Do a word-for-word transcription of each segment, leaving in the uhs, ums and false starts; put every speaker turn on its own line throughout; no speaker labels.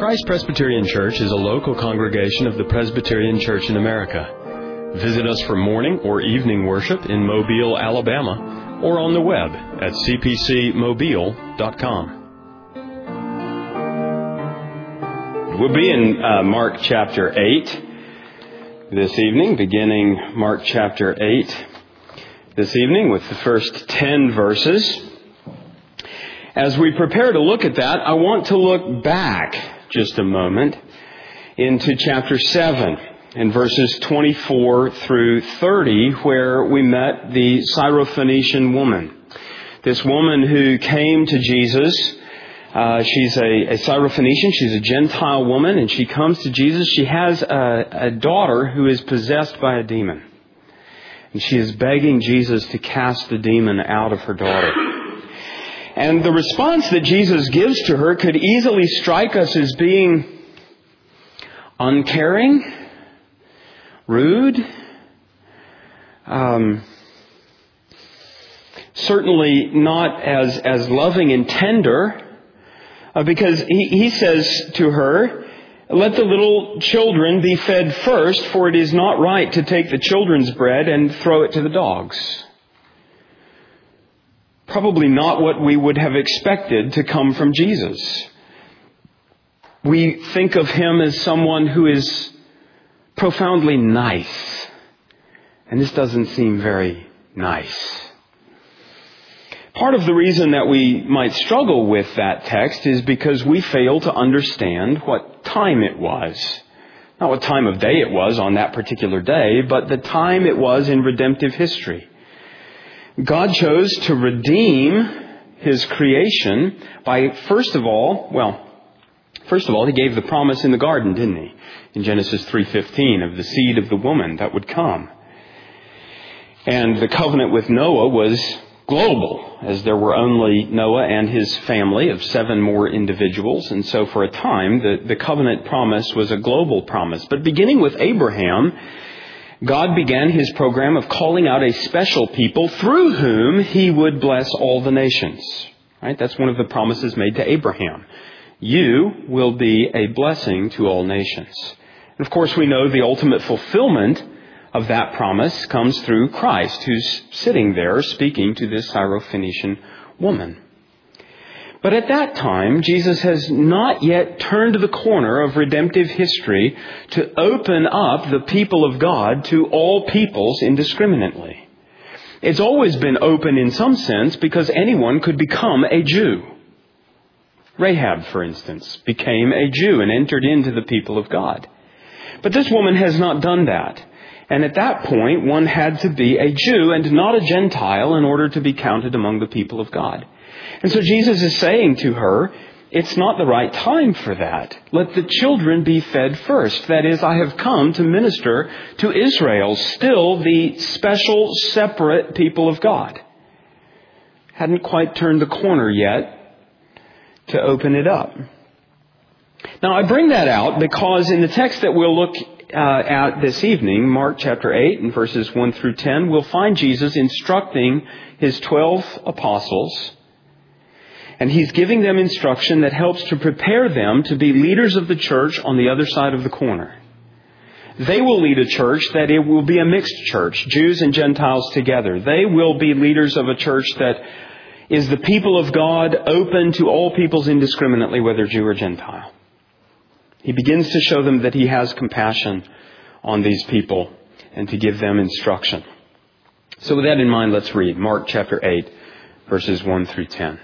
Christ Presbyterian Church is a local congregation of the Presbyterian Church in America. Visit us for morning or evening worship in Mobile, Alabama, or on the web at c p c mobile dot com. We'll be in uh, Mark chapter eight this evening, beginning Mark chapter eight this evening with the first ten verses. As we prepare to look at that, I want to look back just a moment into chapter seven and verses twenty-four through thirty, where we met the Syrophoenician woman. This woman who came to Jesus, uh, she's a, a Syrophoenician, she's a Gentile woman, and she comes to Jesus. She has a, a daughter who is possessed by a demon. And she is begging Jesus to cast the demon out of her daughter. And the response that Jesus gives to her could easily strike us as being uncaring, rude, um, certainly not as, as loving and tender, uh, because he, he says to her, "Let the little children be fed first, for it is not right to take the children's bread and throw it to the dogs." Probably not what we would have expected to come from Jesus. We think of him as someone who is profoundly nice. And this doesn't seem very nice. Part of the reason that we might struggle with that text is because we fail to understand what time it was. Not what time of day it was on that particular day, but the time it was in redemptive history. God chose to redeem His creation by, first of all, well, first of all, He gave the promise in the garden, didn't He? In Genesis three fifteen, of the seed of the woman that would come. And the covenant with Noah was global, as there were only Noah and his family of seven more individuals. And so for a time, the, the covenant promise was a global promise. But beginning with Abraham, God began His program of calling out a special people through whom He would bless all the nations. Right? That's one of the promises made to Abraham. You will be a blessing to all nations. And of course, we know the ultimate fulfillment of that promise comes through Christ, who's sitting there speaking to this Syrophoenician woman. But at that time, Jesus has not yet turned the corner of redemptive history to open up the people of God to all peoples indiscriminately. It's always been open in some sense because anyone could become a Jew. Rahab, for instance, became a Jew and entered into the people of God. But this woman has not done that. And at that point, one had to be a Jew and not a Gentile in order to be counted among the people of God. And so Jesus is saying to her, it's not the right time for that. Let the children be fed first. That is, I have come to minister to Israel, still the special, separate people of God. Hadn't quite turned the corner yet to open it up. Now, I bring that out because in the text that we'll look uh, at this evening, Mark chapter eight and verses one through ten, we'll find Jesus instructing His twelve apostles. And He's giving them instruction that helps to prepare them to be leaders of the church on the other side of the corner. They will lead a church that it will be a mixed church, Jews and Gentiles together. They will be leaders of a church that is the people of God, open to all peoples indiscriminately, whether Jew or Gentile. He begins to show them that He has compassion on these people and to give them instruction. So with that in mind, let's read Mark chapter eight, verses one through ten.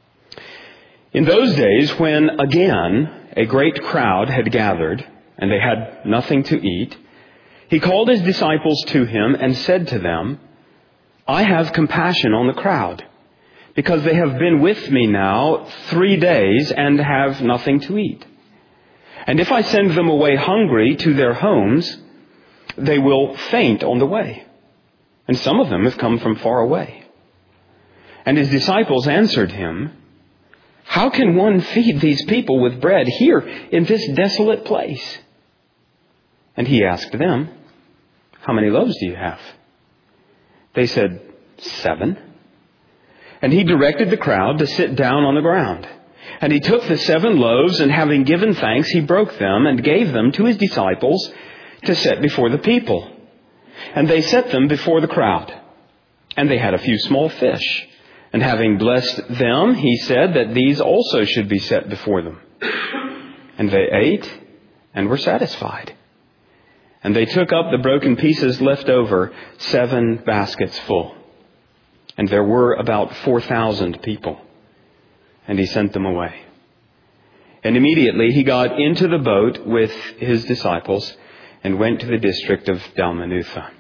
In those days, when again a great crowd had gathered, and they had nothing to eat, He called His disciples to Him and said to them, I have compassion on the crowd, because they have been with me now three days and have nothing to eat. And if I send them away hungry to their homes, they will faint on the way. And some of them have come from far away. And His disciples answered Him, how can one feed these people with bread here in this desolate place? And He asked them, how many loaves do you have? They said, seven. And He directed the crowd to sit down on the ground. And he took the seven loaves, and having given thanks, he broke them and gave them to his disciples to set before the people. And they set them before the crowd. And they had a few small fish. And having blessed them, he said that these also should be set before them. And they ate and were satisfied. And they took up the broken pieces left over, seven baskets full. And there were about four thousand people. And he sent them away. And immediately he got into the boat with his disciples and went to the district of Dalmanutha.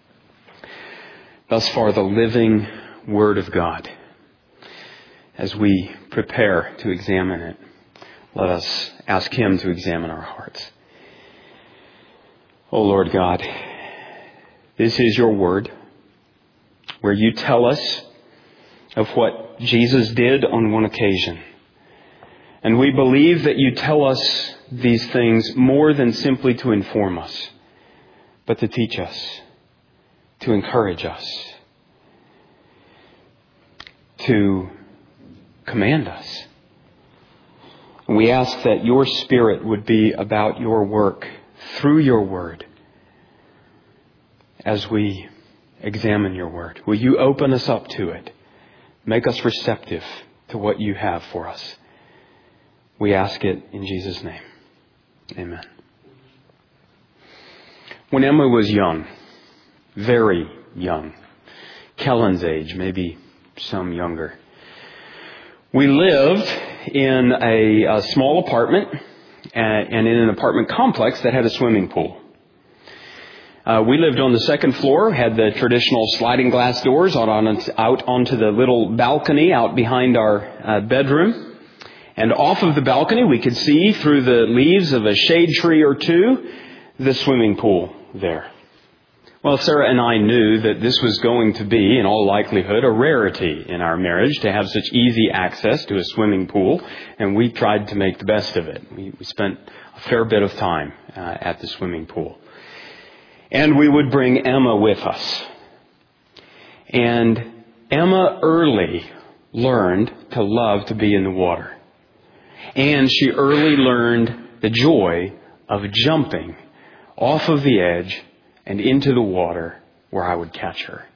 Thus far, the living Word of God. As we prepare to examine it, let us ask Him to examine our hearts. O Lord God, this is your Word, where you tell us of what Jesus did on one occasion. And we believe that you tell us these things more than simply to inform us, but to teach us, to encourage us, to command us. We ask that your Spirit would be about your work through your Word as we examine your Word. Will you open us up to it? Make us receptive to what you have for us. We ask it in Jesus' name. Amen. When Emma was young, very young, Kellen's age, maybe some younger, we lived in a, a small apartment and, and in an apartment complex that had a swimming pool. Uh, we lived on the second floor, had the traditional sliding glass doors out, on, out onto the little balcony out behind our uh, bedroom. And off of the balcony, we could see through the leaves of a shade tree or two, the swimming pool there. Well, Sarah and I knew that this was going to be, in all likelihood, a rarity in our marriage to have such easy access to a swimming pool, and we tried to make the best of it. We, we spent a fair bit of time uh, at the swimming pool. And we would bring Emma with us. And Emma early learned to love to be in the water. And she early learned the joy of jumping off of the edge and into the water where I would catch her.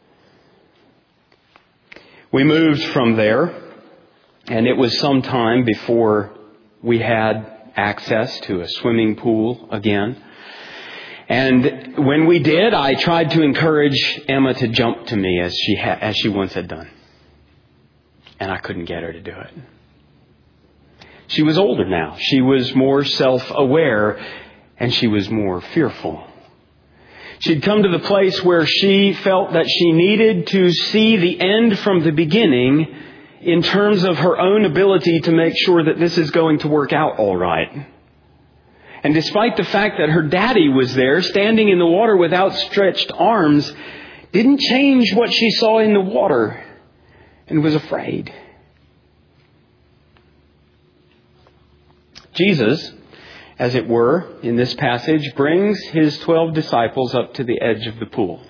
We moved from there, and it was some time before we had access to a swimming pool again. And when we did, I tried to encourage Emma to jump to me as she ha- as she once had done. And I couldn't get her to do it. She was older now. She was more self-aware, and she was more fearful. She'd come to the place where she felt that she needed to see the end from the beginning in terms of her own ability to make sure that this is going to work out all right. And despite the fact that her daddy was there, standing in the water with outstretched arms, didn't change what she saw in the water and was afraid. Jesus, as it were, in this passage, brings his twelve disciples up to the edge of the pool.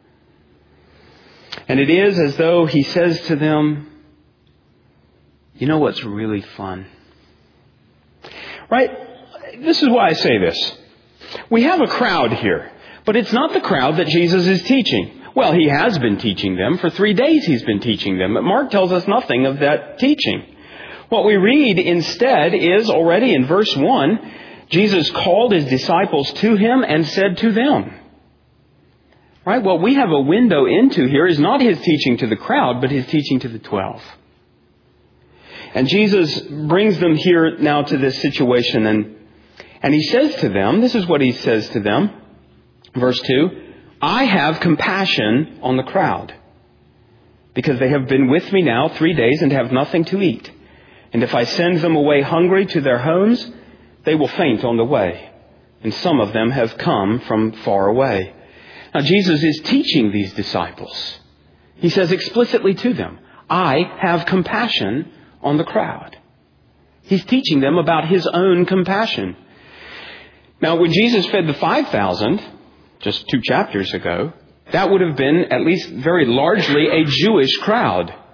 And it is as though he says to them, you know what's really fun? Right? This is why I say this. We have a crowd here, but it's not the crowd that Jesus is teaching. Well, he has been teaching them. For three days he's been teaching them. But Mark tells us nothing of that teaching. What we read instead is already in verse one, Jesus called his disciples to him and said to them. Right? What we have a window into here is not his teaching to the crowd, but his teaching to the twelve. And Jesus brings them here now to this situation, and And he says to them, this is what he says to them, verse two, I have compassion on the crowd, because they have been with me now three days and have nothing to eat. And if I send them away hungry to their homes, they will faint on the way. And some of them have come from far away. Now Jesus is teaching these disciples. He says explicitly to them, I have compassion on the crowd. He's teaching them about his own compassion. Now, when Jesus fed the five thousand, just two chapters ago, that would have been at least very largely a Jewish crowd.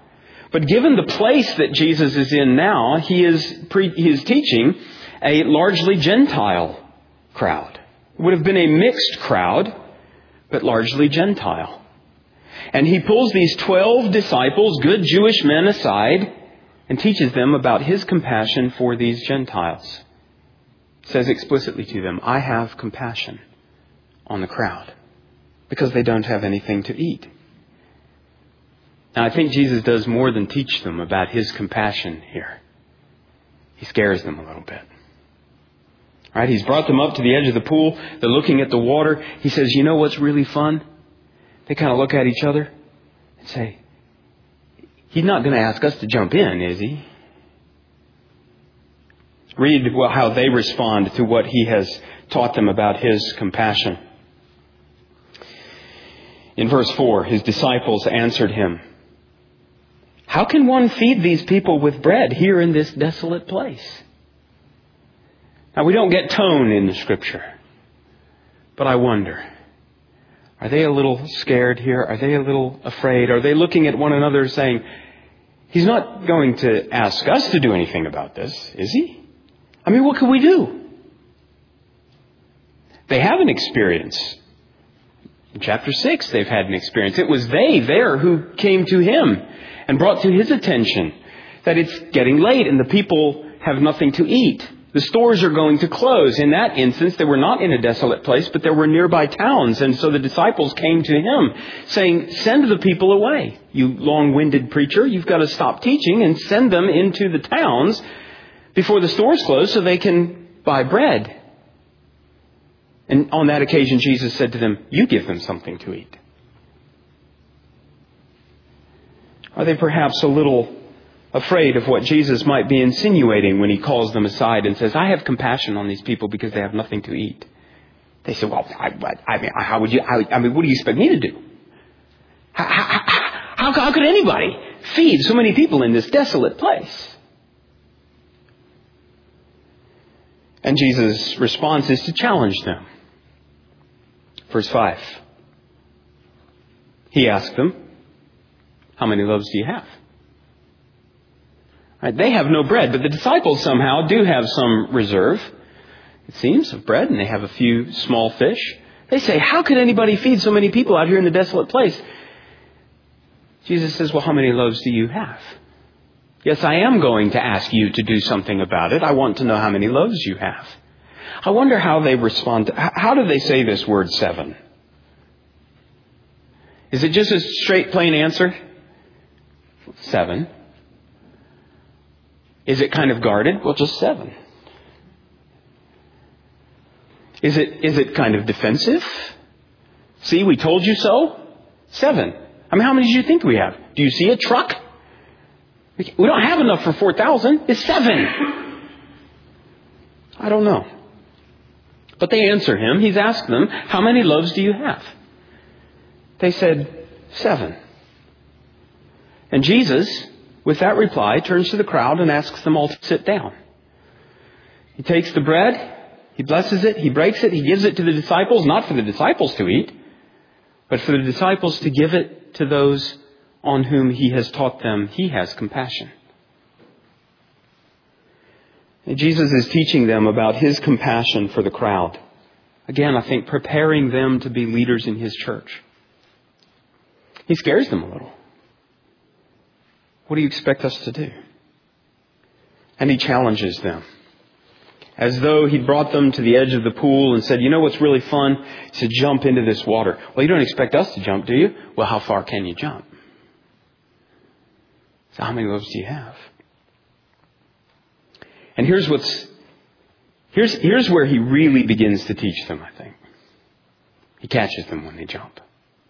But given the place that Jesus is in now, he is, pre- he is teaching a largely Gentile crowd. It would have been a mixed crowd, but largely Gentile. And he pulls these twelve disciples, good Jewish men, aside and teaches them about his compassion for these Gentiles. Says explicitly to them, I have compassion on the crowd because they don't have anything to eat. Now, I think Jesus does more than teach them about his compassion here. He scares them a little bit. Right? He's brought them up to the edge of the pool. They're looking at the water. He says, you know what's really fun? They kind of look at each other and say, he's not going to ask us to jump in, is he? Read how they respond to what he has taught them about his compassion. In verse four, his disciples answered him, how can one feed these people with bread here in this desolate place? Now, we don't get tone in the Scripture, but I wonder, are they a little scared here? Are they a little afraid? Are they looking at one another saying, he's not going to ask us to do anything about this, is he? I mean, what can we do? They have an experience. In chapter six, they've had an experience. It was they there who came to him and brought to his attention that it's getting late and the people have nothing to eat. The stores are going to close. In that instance, they were not in a desolate place, but there were nearby towns. And so the disciples came to him saying, send the people away. You long-winded preacher, you've got to stop teaching and send them into the towns before the stores close so they can buy bread. And on that occasion, Jesus said to them, you give them something to eat. Are they perhaps a little afraid of what Jesus might be insinuating when he calls them aside and says, I have compassion on these people because they have nothing to eat? They say, well, I, I mean, how would you, I, I mean, what do you expect me to do? How, how, how, how could anybody feed so many people in this desolate place? And Jesus' response is to challenge them. Verse five. He asked them, how many loaves do you have? Right, they have no bread, but the disciples somehow do have some reserve, it seems, of bread, and they have a few small fish. They say, how could anybody feed so many people out here in the desolate place? Jesus says, well, how many loaves do you have? Yes, I am going to ask you to do something about it. I want to know how many loaves you have. I wonder how they respond. To, how do they say this word seven? Is it just a straight, plain answer? Seven. Is it kind of guarded? Well, just seven. Is it, is it kind of defensive? See, we told you so. Seven. I mean, how many do you think we have? Do you see a truck? We don't have enough for four thousand. It's seven. I don't know. But they answer him. He's asked them, how many loaves do you have? They said, seven. And Jesus, with that reply, turns to the crowd and asks them all to sit down. He takes the bread, he blesses it, he breaks it, he gives it to the disciples, not for the disciples to eat, but for the disciples to give it to those on whom he has taught them he has compassion. And Jesus is teaching them about his compassion for the crowd. Again, I think preparing them to be leaders in his church. He scares them a little. What do you expect us to do? And he challenges them. As though he'd brought them to the edge of the pool and said, you know what's really fun? To jump into this water. Well, you don't expect us to jump, do you? Well, how far can you jump? So how many loaves do you have? And here's what's, here's, here's where he really begins to teach them, I think. He catches them when they jump.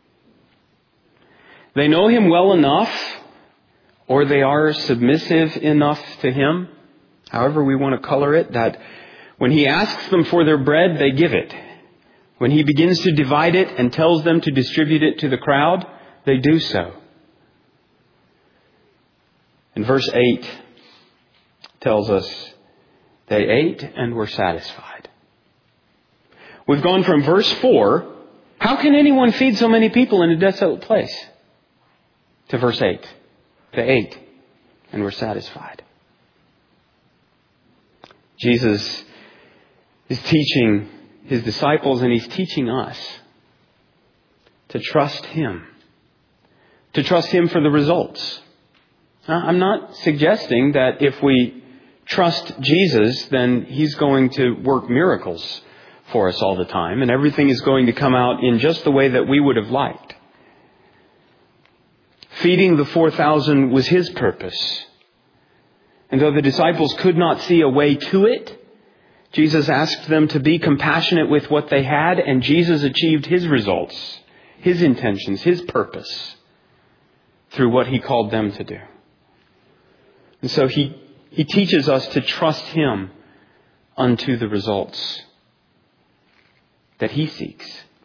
They know him well enough, or they are submissive enough to him, however we want to color it, that when he asks them for their bread, they give it. When he begins to divide it and tells them to distribute it to the crowd, they do so. And verse eight tells us they ate and were satisfied. We've gone from verse four, how can anyone feed so many people in a desolate place? To verse eight. They ate and we're satisfied. Jesus is teaching His disciples, and He's teaching us to trust Him. To trust Him for the results. Now, I'm not suggesting that if we trust Jesus, then He's going to work miracles for us all the time, and everything is going to come out in just the way that we would have liked. Feeding the four thousand was His purpose. And though the disciples could not see a way to it, Jesus asked them to be compassionate with what they had, and Jesus achieved His results, His intentions, His purpose through what He called them to do. And so He, He teaches us to trust Him unto the results that He seeks.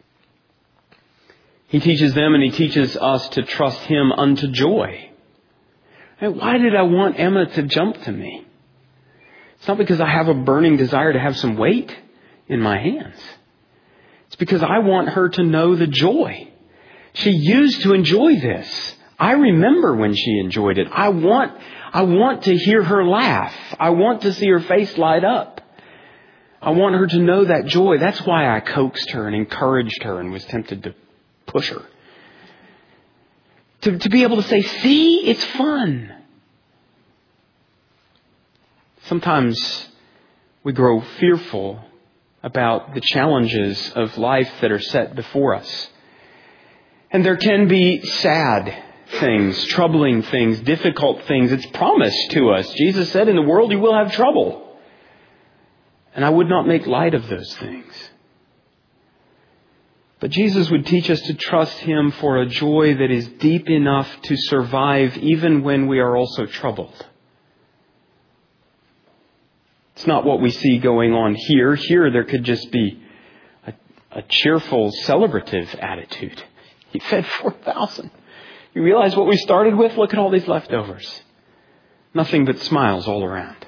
He teaches them and He teaches us to trust Him unto joy. Why did I want Emma to jump to me? It's not because I have a burning desire to have some weight in my hands. It's because I want her to know the joy. She used to enjoy this. I remember when she enjoyed it. I want, I want to hear her laugh. I want to see her face light up. I want her to know that joy. That's why I coaxed her and encouraged her and was tempted to push her. To, to be able to say, see, it's fun. Sometimes we grow fearful about the challenges of life that are set before us. And there can be sad things, troubling things, difficult things. It's promised to us. Jesus said, in the world you will have trouble. And I would not make light of those things. But Jesus would teach us to trust Him for a joy that is deep enough to survive even when we are also troubled. It's not what we see going on here. Here there could just be a, a cheerful, celebrative attitude. He fed four thousand. You realize what we started with? Look at all these leftovers. Nothing but smiles all around.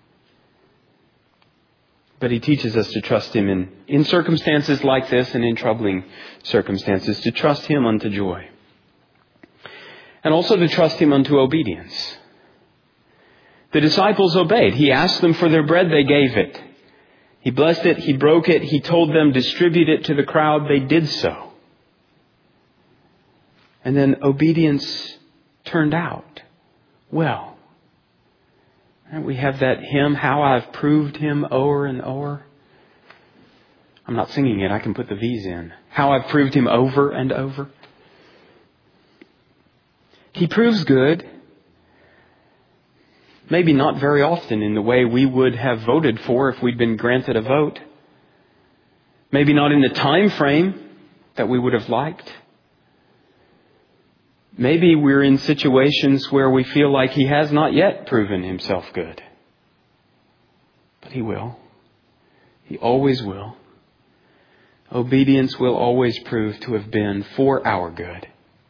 But He teaches us to trust Him in, in circumstances like this and in troubling circumstances, to trust Him unto joy. And also to trust Him unto obedience. The disciples obeyed. He asked them for their bread, they gave it. He blessed it, He broke it, He told them distribute it to the crowd, they did so. And then obedience turned out well. And we have that hymn, How I've Proved Him O'er and O'er. I'm not singing it, I can put the V's in. How I've proved Him over and over. He proves good. Maybe not very often in the way we would have voted for if we'd been granted a vote. Maybe not in the time frame that we would have liked. Maybe we're in situations where we feel like He has not yet proven Himself good. But He will. He always will. Obedience will always prove to have been for our good.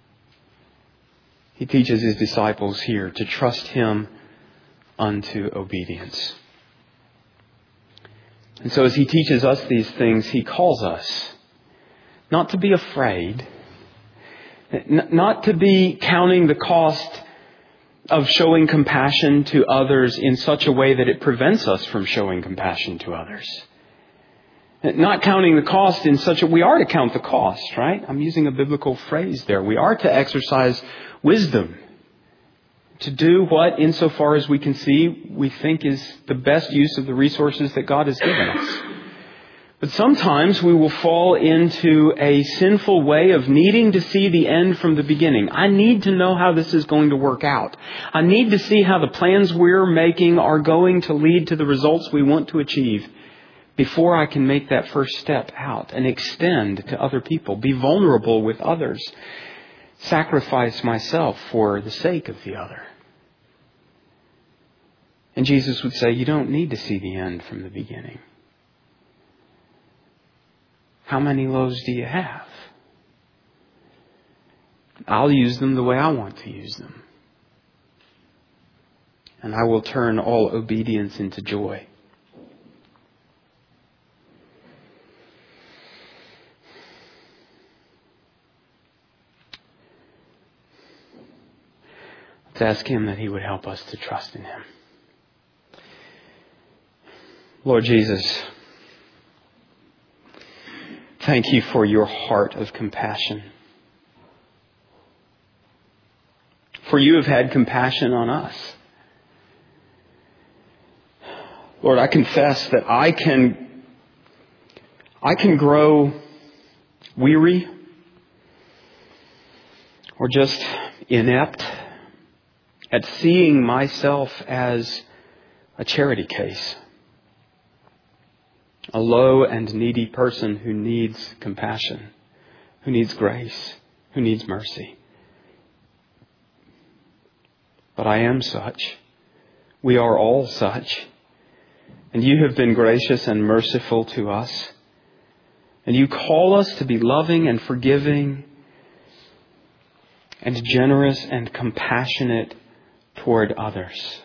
He teaches His disciples here to trust Him unto obedience. And so as He teaches us these things, He calls us not to be afraid, not to be counting the cost of showing compassion to others in such a way that it prevents us from showing compassion to others. Not counting the cost in such a... We are to count the cost, right? I'm using a biblical phrase there. We are to exercise wisdom. To do what, insofar as we can see, we think is the best use of the resources that God has given us. But sometimes we will fall into a sinful way of needing to see the end from the beginning. I need to know how this is going to work out. I need to see how the plans we're making are going to lead to the results we want to achieve before I can make that first step out and extend to other people, be vulnerable with others, sacrifice myself for the sake of the other. And Jesus would say, you don't need to see the end from the beginning. How many loaves do you have? I'll use them the way I want to use them. And I will turn all obedience into joy. Let's ask Him that He would help us to trust in Him. Lord Jesus, thank You for Your heart of compassion. For You have had compassion on us. Lord, I confess that I can, I can grow weary or just inept at seeing myself as a charity case, a low and needy person who needs compassion, who needs grace, who needs mercy. But I am such. We are all such. And You have been gracious and merciful to us. And You call us to be loving and forgiving and generous and compassionate toward others.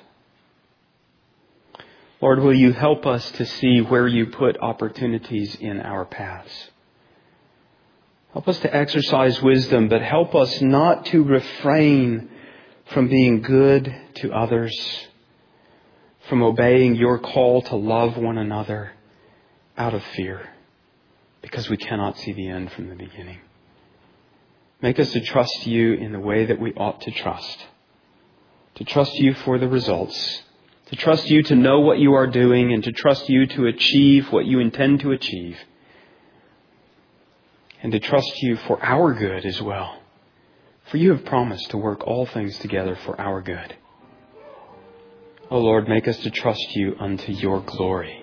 Lord, will You help us to see where You put opportunities in our paths? Help us to exercise wisdom, but help us not to refrain from being good to others, from obeying Your call to love one another out of fear, because we cannot see the end from the beginning. Make us to trust You in the way that we ought to trust, to trust You for the results, to trust You to know what You are doing, and to trust You to achieve what You intend to achieve, and to trust You for our good as well. For You have promised to work all things together for our good. O Lord, make us to trust You unto Your glory.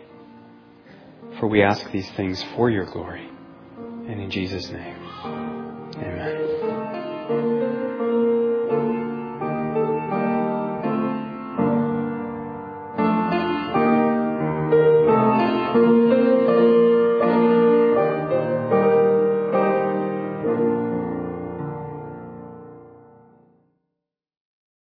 For we ask these things for Your glory. And in Jesus' name, amen.